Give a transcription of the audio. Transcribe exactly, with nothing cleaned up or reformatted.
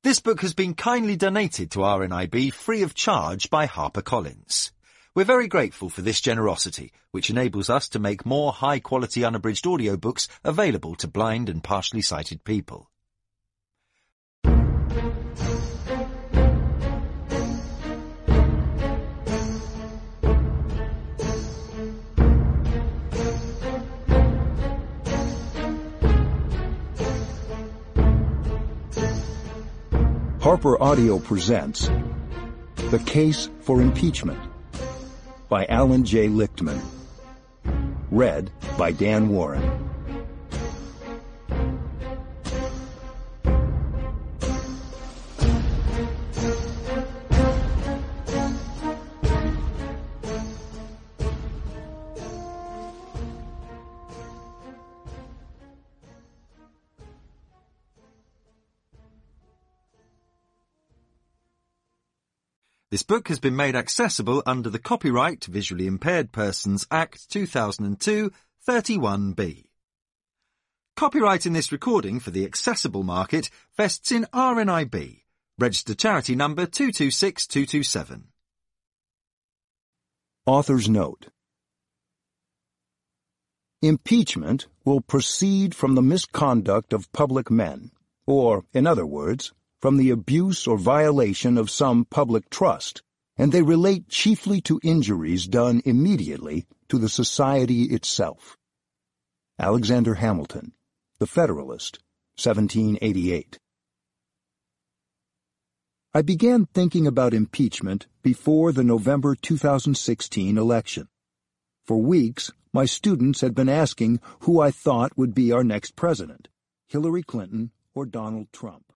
This book has been kindly donated to R N I B free of charge by HarperCollins. We're very grateful for this generosity, which enables us to make more high-quality unabridged audiobooks available to blind and partially sighted people. Harper Audio presents The Case for Impeachment by Alan J. Lichtman. Read by Dan Warren. This book has been made accessible under the Copyright Visually Impaired Persons Act two thousand two, thirty-one B. Copyright in this recording for the accessible market vests in R N I B, registered charity number two two six two two seven. Author's note. Impeachment will proceed from the misconduct of public men, or, in other words, from the abuse or violation of some public trust, and they relate chiefly to injuries done immediately to the society itself. Alexander Hamilton, The Federalist, seventeen eighty-eight. I began thinking about impeachment before the November two thousand sixteen election. For weeks, my students had been asking who I thought would be our next president, Hillary Clinton or Donald Trump.